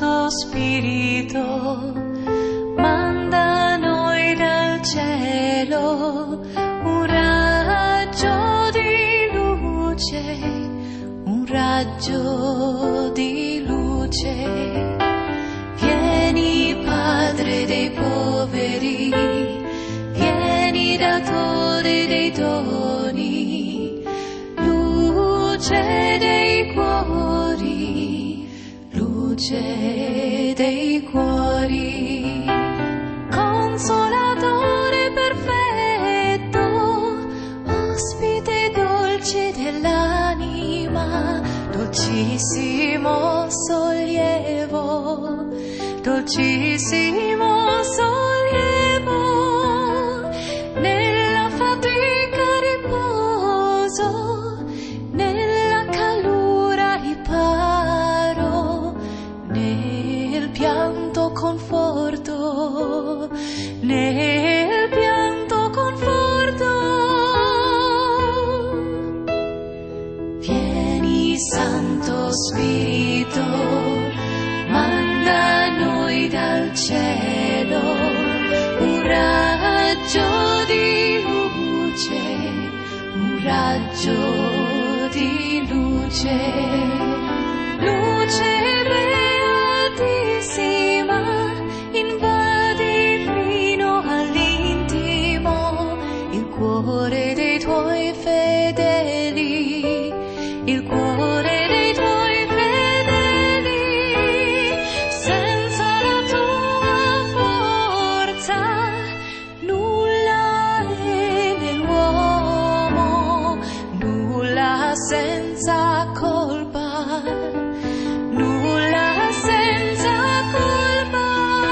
Santo Spirito, manda a noi dal cielo un raggio di luce, un raggio di luce. Vieni Padre dei poveri, vieni datore dei doni, luce dei cuori, luce dei cuori. Consolatore perfetto, ospite dolce dell'anima, dolcissimo sollievo, dolcissimo sollievo, nella fatica riposo, nella calura riparo, nel pianto conforto, nel pianto conforto. Vieni Santo Spirito, manda a noi dal cielo un raggio di luce, un raggio di luce, luce beatissima, invadi fino all'intimo il cuore dei tuoi fedeli, il cuore dei tuoi fedeli. Senza la tua forza nulla è nell'uomo, nulla senza colpa, nulla senza colpa.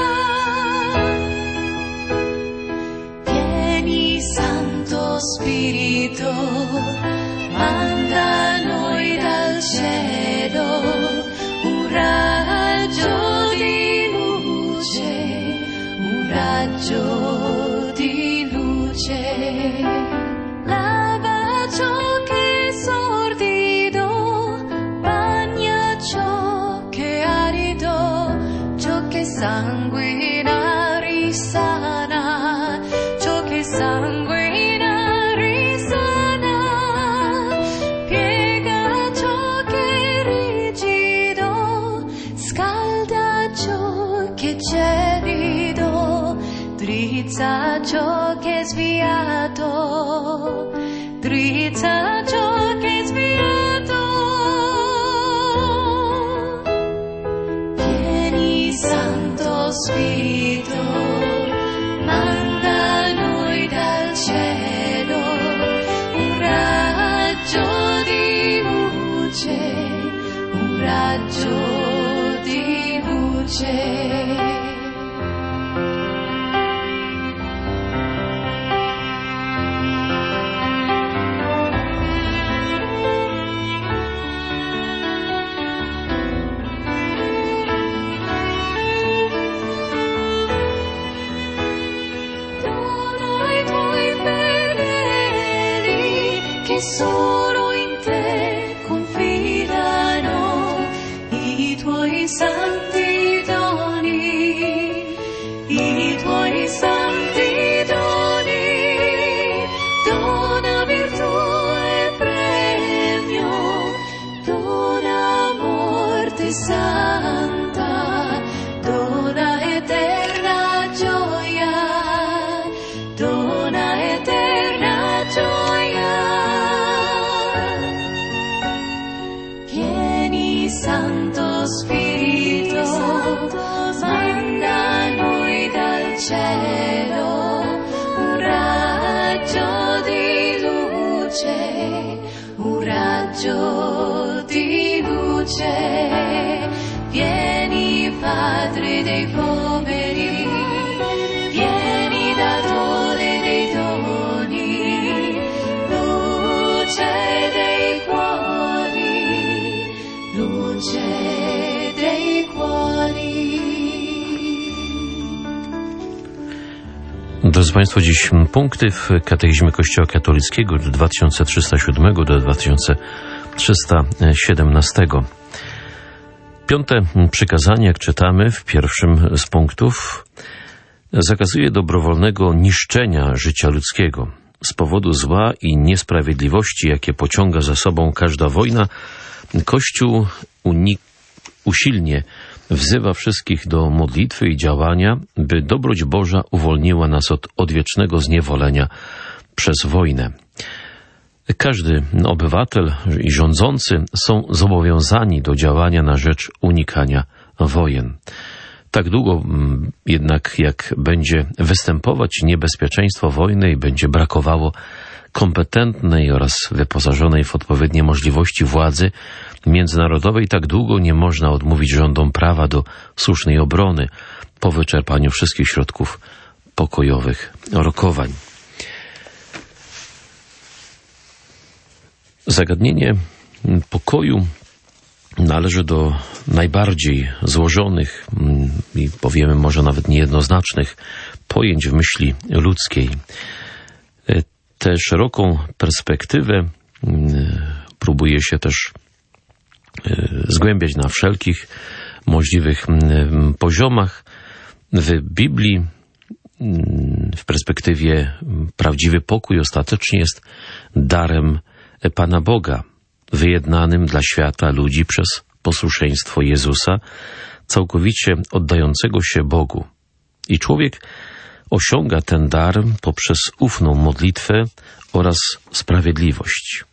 Vieni Santo Spirito, manda a noi dal cielo un raggio di luce, un raggio di luce. Lava ciò che è sordido, bagna ciò che è arido, ciò che sanguina risana, ciò che sanguina risana. Piega ciò che è rigido, scalda ciò che è gelido, drizza ciò che è sviato, drizza ciò che è sviato. Vieni Santo Spirito, manda a noi dal cielo un raggio di luce, un raggio di luce. Solo in te confidano i tuoi santi doni, i tuoi santi doni. Dona virtù e premio, dona morte santa, dona eterna gioia, dona eterna gioia. Santo Spirito, manda a noi dal cielo un raggio di luce, un raggio di luce. Vieni Padre dei poveri, vieni datore dei doni, luce dei cuori, luce dei cuori. Drodzy Państwo, dziś punkty w Katechizmie Kościoła Katolickiego od 2307 do 2317. 5. przykazanie, jak czytamy w pierwszym z punktów, zakazuje dobrowolnego niszczenia życia ludzkiego. Z powodu zła i niesprawiedliwości, jakie pociąga za sobą każda wojna, Kościół usilnie wzywa wszystkich do modlitwy i działania, by dobroć Boża uwolniła nas od odwiecznego zniewolenia przez wojnę. Każdy obywatel i rządzący są zobowiązani do działania na rzecz unikania wojen. Tak długo jednak, jak będzie występować niebezpieczeństwo wojny i będzie brakowało kompetentnej oraz wyposażonej w odpowiednie możliwości władzy międzynarodowej, tak długo nie można odmówić rządom prawa do słusznej obrony po wyczerpaniu wszystkich środków pokojowych rokowań. Zagadnienie pokoju należy do najbardziej złożonych i powiemy może nawet niejednoznacznych pojęć w myśli ludzkiej. Tę szeroką perspektywę próbuje się też zgłębiać na wszelkich możliwych poziomach. W Biblii w perspektywie prawdziwy pokój ostatecznie jest darem Pana Boga, wyjednanym dla świata ludzi przez posłuszeństwo Jezusa, całkowicie oddającego się Bogu. I człowiek osiąga ten dar poprzez ufną modlitwę oraz sprawiedliwość.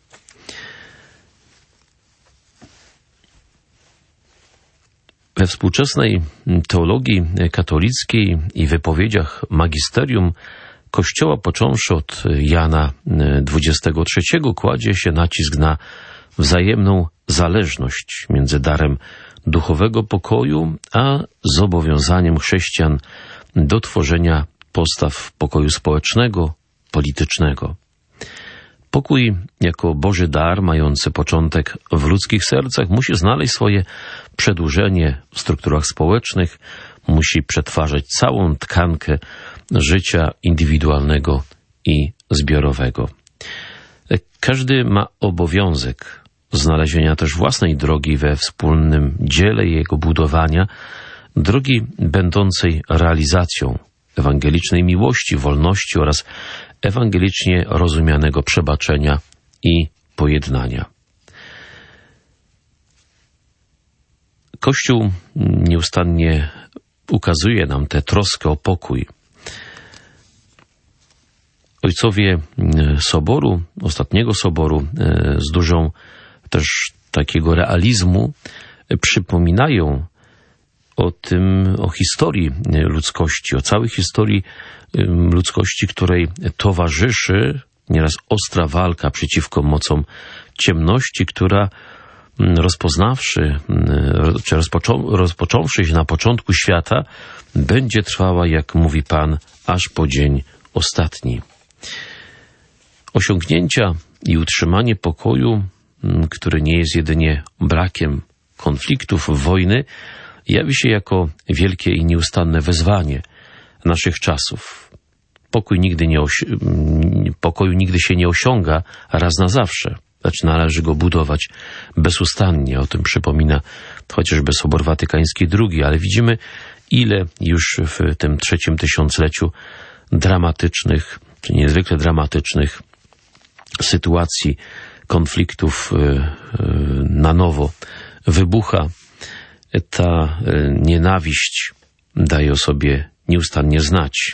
We współczesnej teologii katolickiej i wypowiedziach magisterium Kościoła, począwszy od Jana XXIII, kładzie się nacisk na wzajemną zależność między darem duchowego pokoju a zobowiązaniem chrześcijan do tworzenia postaw pokoju społecznego, politycznego. Pokój jako Boży dar mający początek w ludzkich sercach musi znaleźć swoje przedłużenie w strukturach społecznych, musi przetwarzać całą tkankę życia indywidualnego i zbiorowego. Każdy ma obowiązek znalezienia też własnej drogi we wspólnym dziele jego budowania, drogi będącej realizacją ewangelicznej miłości, wolności oraz ewangelicznie rozumianego przebaczenia i pojednania. Kościół nieustannie ukazuje nam tę troskę o pokój. Ojcowie Soboru, ostatniego Soboru, z dużą też takiego realizmu przypominają o historii ludzkości, o całej historii ludzkości, której towarzyszy nieraz ostra walka przeciwko mocom ciemności, która rozpocząwszy się na początku świata, będzie trwała, jak mówi Pan, aż po dzień ostatni. Osiągnięcia i utrzymanie pokoju, który nie jest jedynie brakiem konfliktów, wojny, jawi się jako wielkie i nieustanne wezwanie naszych czasów. Pokoju nigdy się nie osiąga raz na zawsze, lecz należy go budować bezustannie. O tym przypomina chociażby Sobor Watykański II, ale widzimy, ile już w tym 3. tysiącleciu dramatycznych, czy niezwykle dramatycznych sytuacji, konfliktów na nowo wybucha. Ta nienawiść daje o sobie nieustannie znać.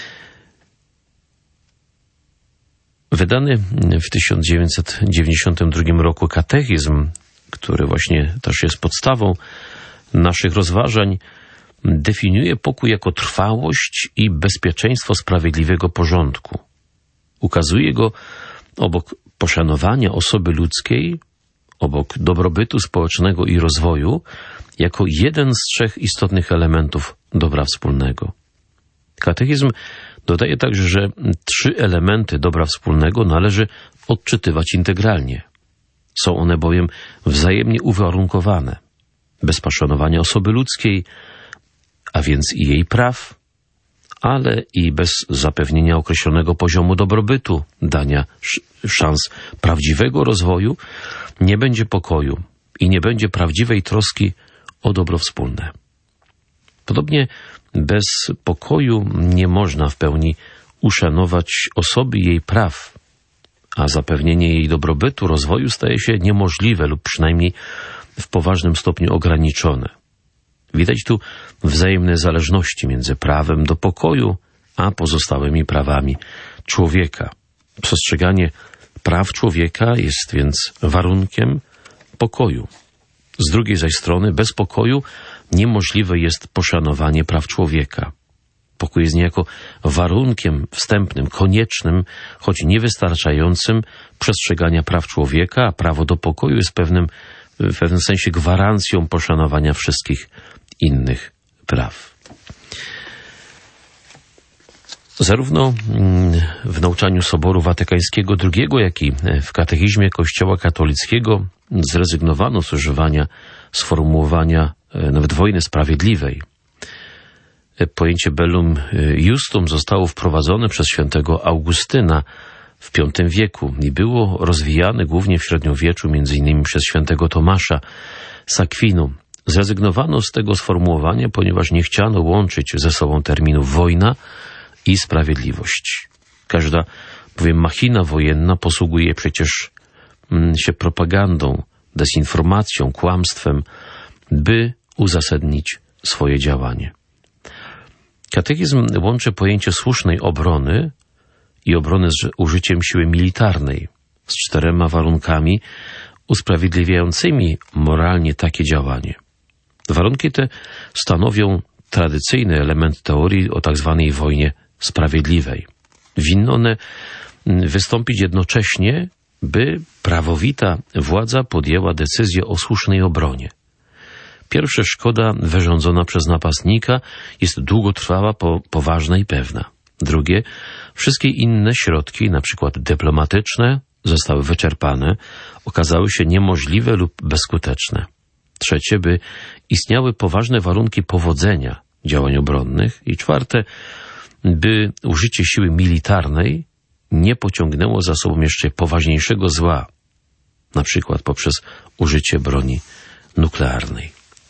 Wydany w 1992 roku katechizm, który właśnie też jest podstawą naszych rozważań, definiuje pokój jako trwałość i bezpieczeństwo sprawiedliwego porządku. Ukazuje go obok poszanowania osoby ludzkiej, obok dobrobytu społecznego i rozwoju, jako jeden z 3 istotnych elementów dobra wspólnego. Katechizm dodaje także, że 3 elementy dobra wspólnego należy odczytywać integralnie. Są one bowiem wzajemnie uwarunkowane. Bez poszanowania osoby ludzkiej, a więc i jej praw, ale i bez zapewnienia określonego poziomu dobrobytu, dania szans prawdziwego rozwoju, nie będzie pokoju i nie będzie prawdziwej troski o dobro wspólne. Podobnie bez pokoju nie można w pełni uszanować osoby i jej praw, a zapewnienie jej dobrobytu, rozwoju staje się niemożliwe lub przynajmniej w poważnym stopniu ograniczone. Widać tu wzajemne zależności między prawem do pokoju a pozostałymi prawami człowieka. Przestrzeganie praw człowieka jest więc warunkiem pokoju. Z drugiej zaś strony bez pokoju niemożliwe jest poszanowanie praw człowieka. Pokój jest niejako warunkiem wstępnym, koniecznym, choć niewystarczającym przestrzegania praw człowieka, a prawo do pokoju jest w pewnym sensie gwarancją poszanowania wszystkich innych praw. Zarówno w nauczaniu Soboru Watykańskiego II, jak i w katechizmie Kościoła katolickiego zrezygnowano z używania sformułowania nawet wojny sprawiedliwej. Pojęcie bellum justum zostało wprowadzone przez świętego Augustyna w V wieku i było rozwijane głównie w średniowieczu, m.in. przez świętego Tomasza z Akwinu. Zrezygnowano z tego sformułowania, ponieważ nie chciano łączyć ze sobą terminów wojna i sprawiedliwość. Każda bowiem machina wojenna posługuje przecież się propagandą, dezinformacją, kłamstwem, by uzasadnić swoje działanie. Katechizm łączy pojęcie słusznej obrony i obrony z użyciem siły militarnej z 4 warunkami usprawiedliwiającymi moralnie takie działanie. Warunki te stanowią tradycyjny element teorii o tzw. wojnie sprawiedliwej. Winny one wystąpić jednocześnie, by prawowita władza podjęła decyzję o słusznej obronie. Pierwsza szkoda wyrządzona przez napastnika jest długotrwała, poważna i pewna. Drugie, wszystkie inne środki, np. dyplomatyczne, zostały wyczerpane, okazały się niemożliwe lub bezskuteczne. Trzecie, by istniały poważne warunki powodzenia działań obronnych. I czwarte, by użycie siły militarnej nie pociągnęło za sobą jeszcze poważniejszego zła, np. poprzez użycie broni nuklearnej.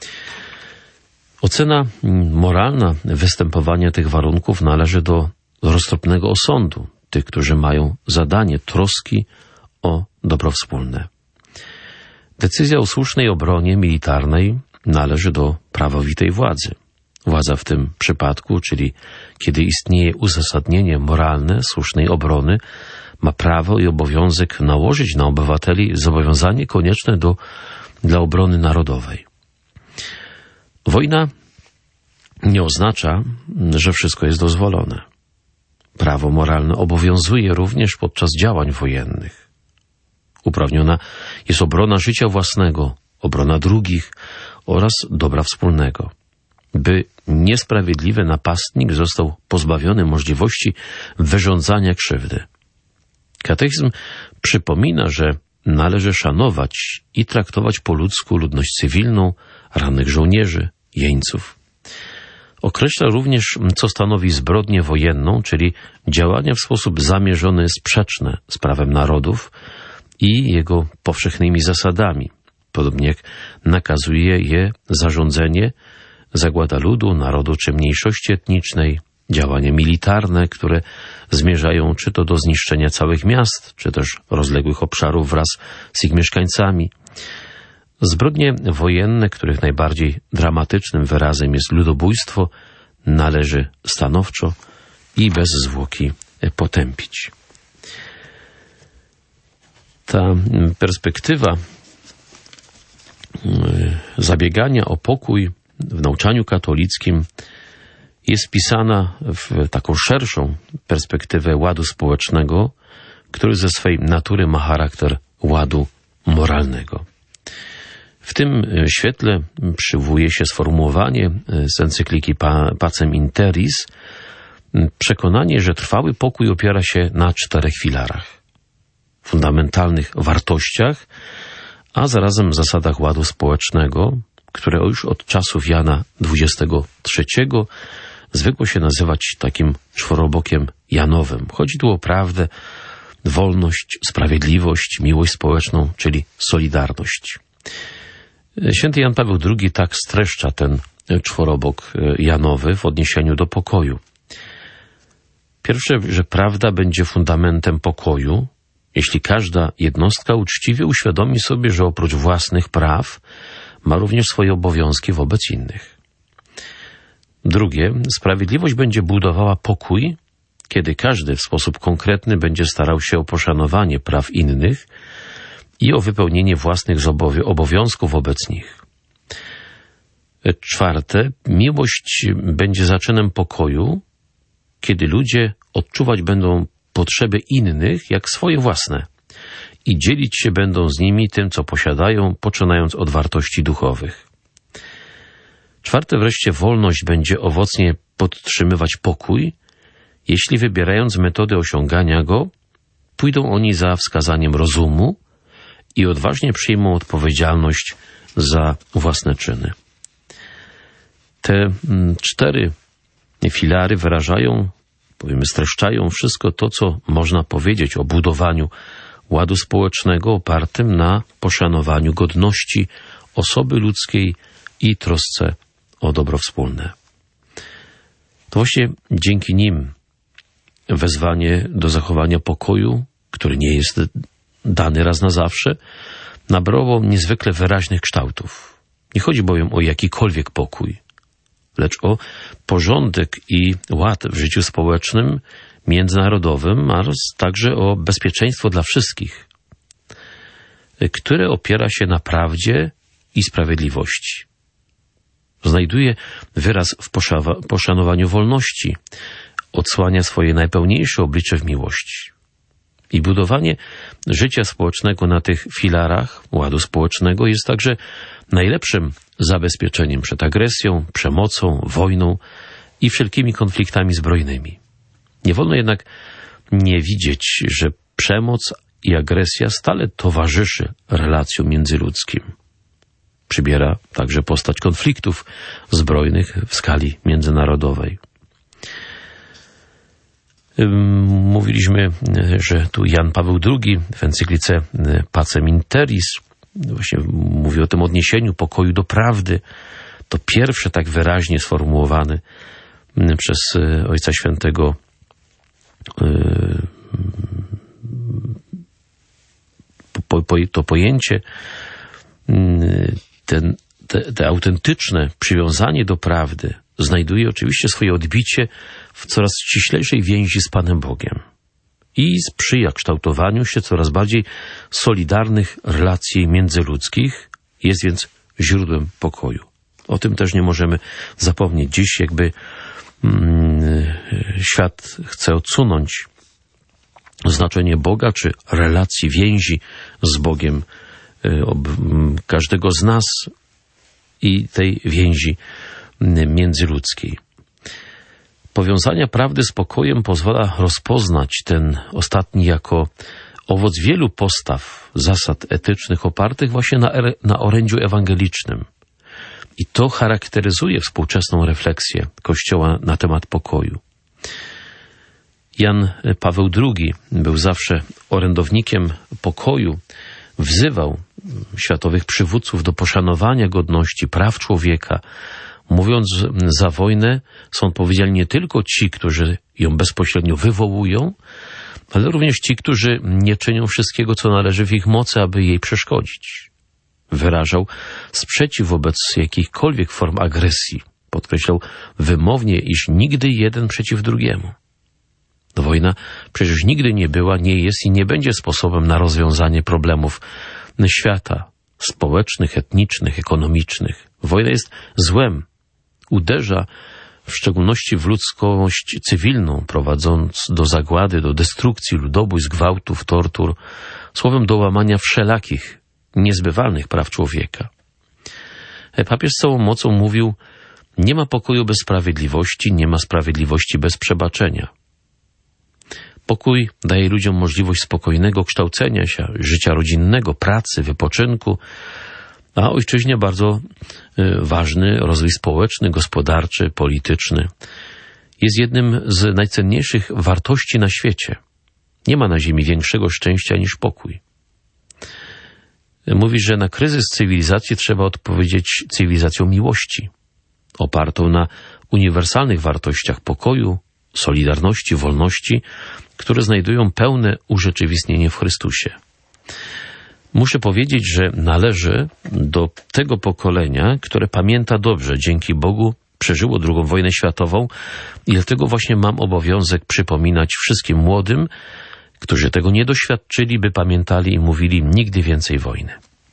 Ocena moralna występowania tych warunków należy do roztropnego osądu tych, którzy mają zadanie troski o dobro wspólne. Decyzja o słusznej obronie militarnej należy do prawowitej władzy. Władza w tym przypadku, czyli kiedy istnieje uzasadnienie moralne słusznej obrony, ma prawo i obowiązek nałożyć na obywateli zobowiązanie konieczne dla obrony narodowej. Wojna nie oznacza, że wszystko jest dozwolone. Prawo moralne obowiązuje również podczas działań wojennych. Uprawniona jest obrona życia własnego, obrona drugich oraz dobra wspólnego. By niesprawiedliwy napastnik został pozbawiony możliwości wyrządzania krzywdy. Katechizm przypomina, że należy szanować i traktować po ludzku ludność cywilną, rannych żołnierzy, jeńców. Określa również, co stanowi zbrodnię wojenną, czyli działania w sposób zamierzony sprzeczne z prawem narodów i jego powszechnymi zasadami, podobnie jak nakazuje je zarządzenie, zagłada ludu, narodu czy mniejszości etnicznej, działania militarne, które zmierzają czy to do zniszczenia całych miast, czy też rozległych obszarów wraz z ich mieszkańcami. Zbrodnie wojenne, których najbardziej dramatycznym wyrazem jest ludobójstwo, należy stanowczo i bez zwłoki potępić. Ta perspektywa zabiegania o pokój w nauczaniu katolickim jest wpisana w taką szerszą perspektywę ładu społecznego, który ze swej natury ma charakter ładu moralnego. W tym świetle przywołuje się sformułowanie z encykliki Pacem in Terris, przekonanie, że trwały pokój opiera się na 4 filarach. Fundamentalnych wartościach, a zarazem zasadach ładu społecznego, które już od czasów Jana XXIII zwykło się nazywać takim czworobokiem janowym. Chodzi tu o prawdę, wolność, sprawiedliwość, miłość społeczną, czyli solidarność. Święty Jan Paweł II tak streszcza ten czworobok Janowy w odniesieniu do pokoju. Pierwsze, że prawda będzie fundamentem pokoju, jeśli każda jednostka uczciwie uświadomi sobie, że oprócz własnych praw ma również swoje obowiązki wobec innych. Drugie, sprawiedliwość będzie budowała pokój, kiedy każdy w sposób konkretny będzie starał się o poszanowanie praw innych i o wypełnienie własnych obowiązków wobec nich. Czwarte, miłość będzie zaczynem pokoju, kiedy ludzie odczuwać będą potrzeby innych jak swoje własne i dzielić się będą z nimi tym, co posiadają, poczynając od wartości duchowych. Czwarte wreszcie, wolność będzie owocnie podtrzymywać pokój, jeśli wybierając metody osiągania go, pójdą oni za wskazaniem rozumu i odważnie przyjmą odpowiedzialność za własne czyny. Te 4 filary wyrażają, streszczają wszystko to, co można powiedzieć o budowaniu ładu społecznego opartym na poszanowaniu godności osoby ludzkiej i trosce o dobro wspólne. To właśnie dzięki nim wezwanie do zachowania pokoju, który nie jest dany raz na zawsze, nabrało niezwykle wyraźnych kształtów. Nie chodzi bowiem o jakikolwiek pokój, lecz o porządek i ład w życiu społecznym, międzynarodowym, a także o bezpieczeństwo dla wszystkich, które opiera się na prawdzie i sprawiedliwości. Znajduje wyraz w poszanowaniu wolności, odsłania swoje najpełniejsze oblicze w miłości. I budowanie życia społecznego na tych filarach ładu społecznego jest także najlepszym zabezpieczeniem przed agresją, przemocą, wojną i wszelkimi konfliktami zbrojnymi. Nie wolno jednak nie widzieć, że przemoc i agresja stale towarzyszy relacjom międzyludzkim. Przybiera także postać konfliktów zbrojnych w skali międzynarodowej. Mówiliśmy, że tu Jan Paweł II w encyklice Pacem in Terris właśnie mówi o tym odniesieniu pokoju do prawdy. To pierwsze tak wyraźnie sformułowane przez Ojca Świętego to pojęcie, te autentyczne przywiązanie do prawdy znajduje oczywiście swoje odbicie w coraz ściślejszej więzi z Panem Bogiem i sprzyja kształtowaniu się coraz bardziej solidarnych relacji międzyludzkich, jest więc źródłem pokoju. O tym też nie możemy zapomnieć. Dziś jakby świat chce odsunąć znaczenie Boga czy relacji, więzi z Bogiem każdego z nas i tej więzi międzyludzkiej. Powiązania prawdy z pokojem pozwala rozpoznać ten ostatni jako owoc wielu postaw, zasad etycznych opartych właśnie na orędziu ewangelicznym. I to charakteryzuje współczesną refleksję Kościoła na temat pokoju. Jan Paweł II był zawsze orędownikiem pokoju, wzywał światowych przywódców do poszanowania godności praw człowieka, mówiąc, za wojnę są odpowiedzialni nie tylko ci, którzy ją bezpośrednio wywołują, ale również ci, którzy nie czynią wszystkiego, co należy w ich mocy, aby jej przeszkodzić. Wyrażał sprzeciw wobec jakichkolwiek form agresji. Podkreślał wymownie, iż nigdy jeden przeciw drugiemu. Wojna przecież nigdy nie była, nie jest i nie będzie sposobem na rozwiązanie problemów świata społecznych, etnicznych, ekonomicznych. Wojna jest złem. Uderza w szczególności w ludzkość cywilną, prowadząc do zagłady, do destrukcji ludobójstw, gwałtów, tortur, słowem do łamania wszelakich, niezbywalnych praw człowieka. Papież z całą mocą mówił, nie ma pokoju bez sprawiedliwości, nie ma sprawiedliwości bez przebaczenia. Pokój daje ludziom możliwość spokojnego kształcenia się, życia rodzinnego, pracy, wypoczynku, a ojczyźnie bardzo ważny rozwój społeczny, gospodarczy, polityczny. Jest jednym z najcenniejszych wartości na świecie. Nie ma na ziemi większego szczęścia niż pokój. mówi, że na kryzys cywilizacji trzeba odpowiedzieć cywilizacją miłości, opartą na uniwersalnych wartościach pokoju, solidarności, wolności, które znajdują pełne urzeczywistnienie w Chrystusie. Muszę powiedzieć, że należę do tego pokolenia, które pamięta dobrze, dzięki Bogu przeżyło II wojnę światową i dlatego właśnie mam obowiązek przypominać wszystkim młodym, którzy tego nie doświadczyli, by pamiętali i mówili nigdy więcej wojny.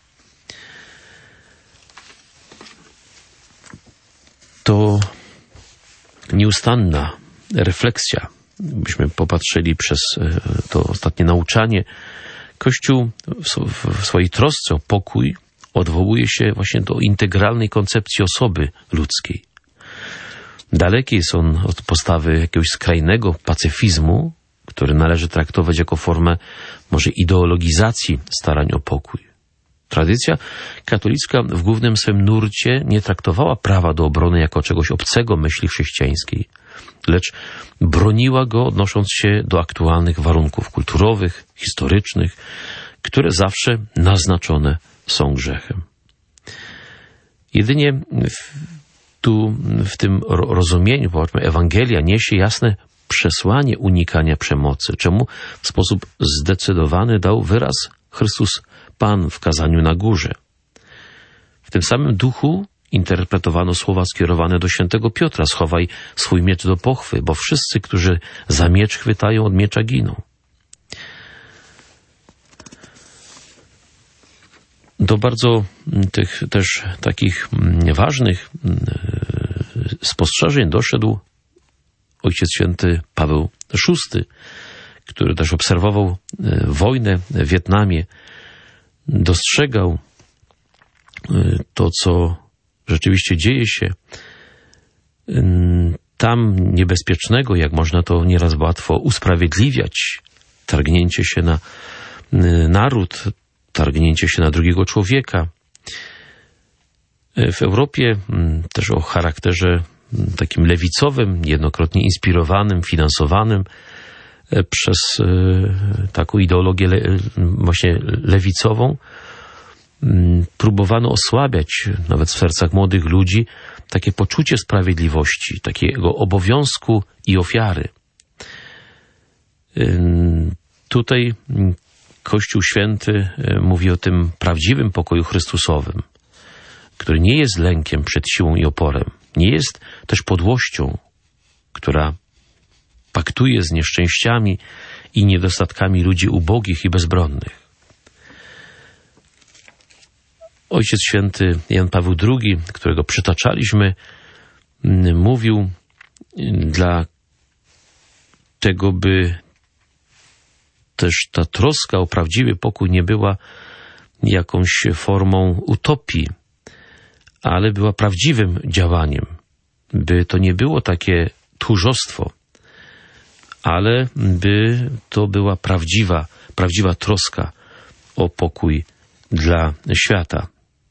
To nieustanna refleksja, byśmy popatrzyli przez to ostatnie nauczanie. Kościół w swojej trosce o pokój odwołuje się właśnie do integralnej koncepcji osoby ludzkiej. Daleki jest on od postawy jakiegoś skrajnego pacyfizmu, który należy traktować jako formę może ideologizacji starań o pokój. Tradycja katolicka w głównym swym nurcie nie traktowała prawa do obrony jako czegoś obcego myśli chrześcijańskiej, lecz broniła go odnosząc się do aktualnych warunków kulturowych, historycznych, które zawsze naznaczone są grzechem. Jedynie w tym rozumieniu, powiedzmy, Ewangelia niesie jasne przesłanie unikania przemocy, czemu w sposób zdecydowany dał wyraz Chrystus Pan w kazaniu na górze. W tym samym duchu interpretowano słowa skierowane do świętego Piotra: schowaj swój miecz do pochwy, bo wszyscy, którzy za miecz chwytają, od miecza giną. Do bardzo tych też takich ważnych spostrzeżeń doszedł Ojciec Święty Paweł VI, który też obserwował wojnę w Wietnamie, dostrzegał to, co rzeczywiście dzieje się tam niebezpiecznego, jak można to nieraz łatwo usprawiedliwiać, targnięcie się na naród, targnięcie się na drugiego człowieka. W Europie też o charakterze takim lewicowym, niejednokrotnie inspirowanym, finansowanym przez taką ideologię właśnie lewicową, próbowano osłabiać nawet w sercach młodych ludzi takie poczucie sprawiedliwości, takiego obowiązku i ofiary. Tutaj Kościół Święty mówi o tym prawdziwym pokoju Chrystusowym, który nie jest lękiem przed siłą i oporem, nie jest też podłością, która paktuje z nieszczęściami i niedostatkami ludzi ubogich i bezbronnych. Ojciec Święty Jan Paweł II, którego przytaczaliśmy, mówił, dla tego, by też ta troska o prawdziwy pokój nie była jakąś formą utopii, ale była prawdziwym działaniem, by to nie było takie tchórzostwo, ale by to była prawdziwa troska o pokój dla świata.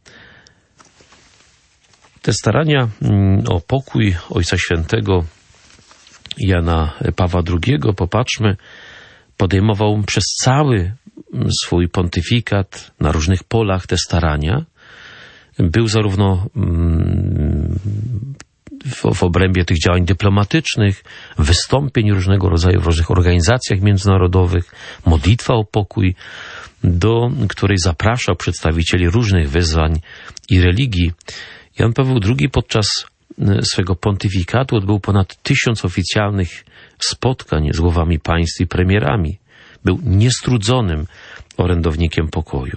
Te starania o pokój Ojca Świętego Jana Pawła II, popatrzmy, podejmował przez cały swój pontyfikat na różnych polach te starania. Był zarówno w obrębie tych działań dyplomatycznych, wystąpień różnego rodzaju w różnych organizacjach międzynarodowych, modlitwa o pokój, do której zapraszał przedstawicieli różnych wyznań i religii. Jan Paweł II podczas swego pontyfikatu odbył ponad 1000 oficjalnych spotkań z głowami państw i premierami. Był niestrudzonym orędownikiem pokoju.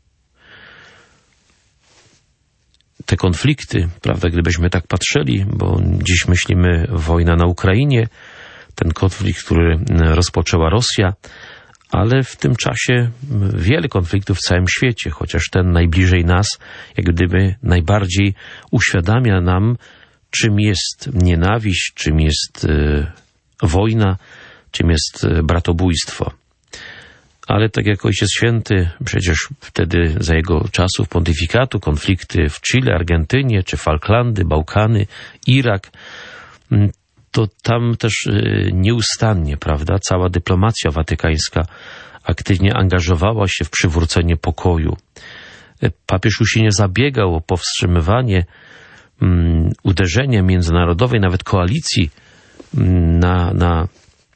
Te konflikty, prawda, gdybyśmy tak patrzyli, bo dziś myślimy wojna na Ukrainie, ten konflikt, który rozpoczęła Rosja, ale w tym czasie wiele konfliktów w całym świecie, chociaż ten najbliżej nas, jak gdyby najbardziej uświadamia nam, czym jest nienawiść, czym jest wojna, czym jest bratobójstwo. Ale tak jak Ojciec Święty, przecież wtedy za jego czasów pontyfikatu konflikty w Chile, Argentynie, czy Falklandy, Bałkany, Irak, to tam też nieustannie, prawda, cała dyplomacja watykańska aktywnie angażowała się w przywrócenie pokoju. Papież już się nie zabiegał o powstrzymywanie uderzenia międzynarodowej, nawet koalicji na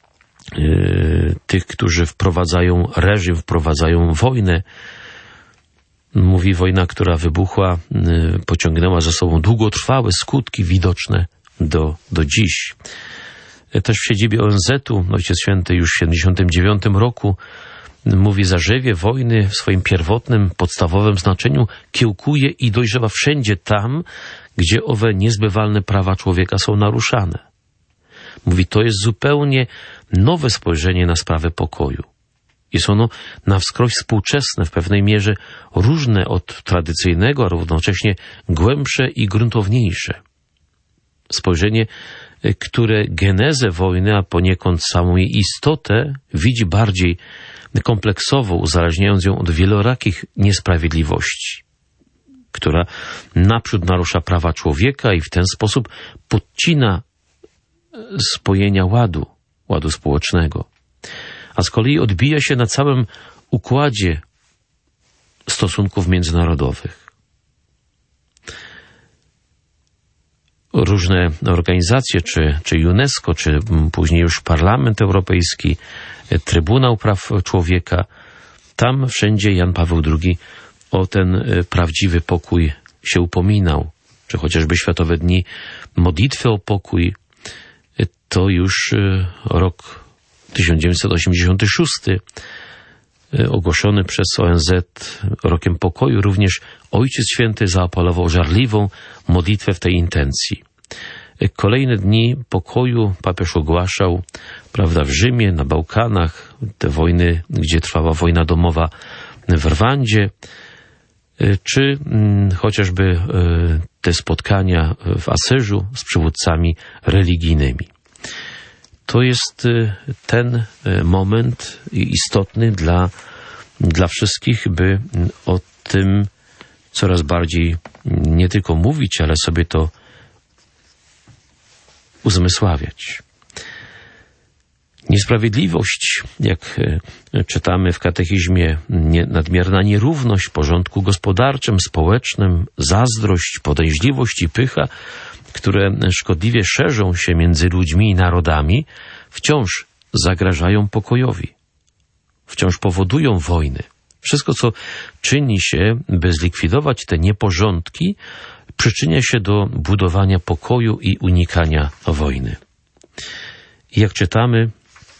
tych, którzy wprowadzają reżim, wprowadzają wojnę. Mówi, wojna, która wybuchła, pociągnęła za sobą długotrwałe skutki widoczne do dziś. Też w siedzibie ONZ-u Ojciec Święty już w 1979 roku mówi, zarzewie wojny w swoim pierwotnym, podstawowym znaczeniu kiełkuje i dojrzewa wszędzie tam, gdzie owe niezbywalne prawa człowieka są naruszane. Mówi, to jest zupełnie nowe spojrzenie na sprawę pokoju. Jest ono na wskroś współczesne, w pewnej mierze różne od tradycyjnego, a równocześnie głębsze i gruntowniejsze. Spojrzenie, które genezę wojny, a poniekąd samą jej istotę, widzi bardziej kompleksowo, uzależniając ją od wielorakich niesprawiedliwości, która naprzód narusza prawa człowieka i w ten sposób podcina spojenia ładu społecznego, a z kolei odbija się na całym układzie stosunków międzynarodowych. Różne organizacje, czy UNESCO, czy później już Parlament Europejski, Trybunał Praw Człowieka, tam wszędzie Jan Paweł II o ten prawdziwy pokój się upominał, czy chociażby Światowe Dni Modlitwy o Pokój, to już rok 1986, ogłoszony przez ONZ Rokiem Pokoju, również Ojciec Święty zaapelował żarliwą modlitwę w tej intencji. Kolejne dni pokoju papież ogłaszał, prawda, w Rzymie, na Bałkanach, te wojny, gdzie trwała wojna domowa w Rwandzie, czy chociażby te spotkania w Asyżu z przywódcami religijnymi. To jest ten moment istotny dla wszystkich, by o tym coraz bardziej nie tylko mówić, ale sobie to uzmysławiać. Niesprawiedliwość, jak czytamy w katechizmie, nadmierna nierówność w porządku gospodarczym, społecznym, zazdrość, podejrzliwość i pycha, które szkodliwie szerzą się między ludźmi i narodami, wciąż zagrażają pokojowi. Wciąż powodują wojny. Wszystko, co czyni się, by zlikwidować te nieporządki, przyczynia się do budowania pokoju i unikania wojny. I jak czytamy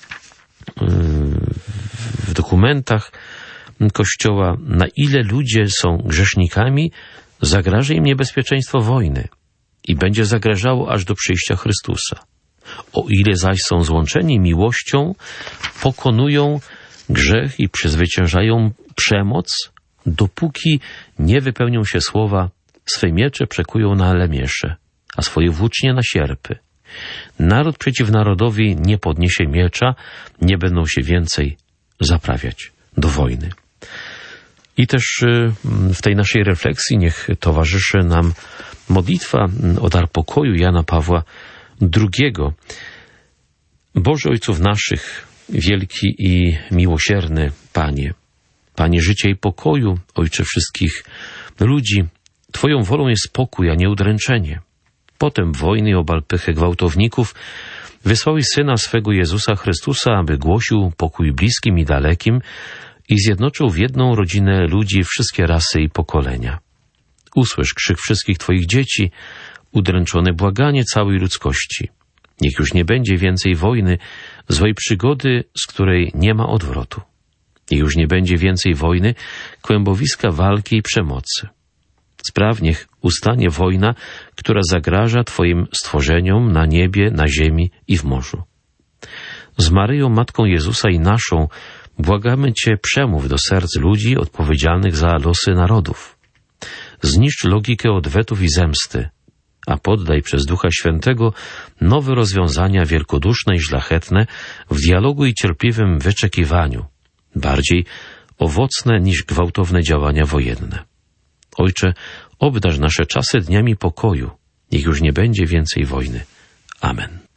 w dokumentach Kościoła, na ile ludzie są grzesznikami, zagraża im niebezpieczeństwo wojny i będzie zagrażało aż do przyjścia Chrystusa. O ile zaś są złączeni miłością, pokonują grzech i przezwyciężają przemoc, dopóki nie wypełnią się słowa: swe miecze przekują na lemiesze, a swoje włócznie na sierpy. Naród przeciw narodowi nie podniesie miecza, nie będą się więcej zaprawiać do wojny. I też w tej naszej refleksji niech towarzyszy nam modlitwa o dar pokoju Jana Pawła II. Boże Ojców naszych, wielki i miłosierny Panie, Panie życia i pokoju, Ojcze wszystkich ludzi, Twoją wolą jest spokój, a nie udręczenie. Potem wojny i obal pychy gwałtowników wysłałeś Syna swego Jezusa Chrystusa, aby głosił pokój bliskim i dalekim i zjednoczył w jedną rodzinę ludzi wszystkie rasy i pokolenia. Usłysz krzyk wszystkich Twoich dzieci, udręczone błaganie całej ludzkości. Niech już nie będzie więcej wojny, złej przygody, z której nie ma odwrotu. Niech już nie będzie więcej wojny, kłębowiska walki i przemocy. Spraw, niech ustanie wojna, która zagraża Twoim stworzeniom na niebie, na ziemi i w morzu. Z Maryją, Matką Jezusa i naszą, błagamy Cię, przemów do serc ludzi odpowiedzialnych za losy narodów. Zniszcz logikę odwetów i zemsty, a poddaj przez Ducha Świętego nowe rozwiązania wielkoduszne i szlachetne w dialogu i cierpliwym wyczekiwaniu, bardziej owocne niż gwałtowne działania wojenne. Ojcze, obdarz nasze czasy dniami pokoju, niech już nie będzie więcej wojny. Amen.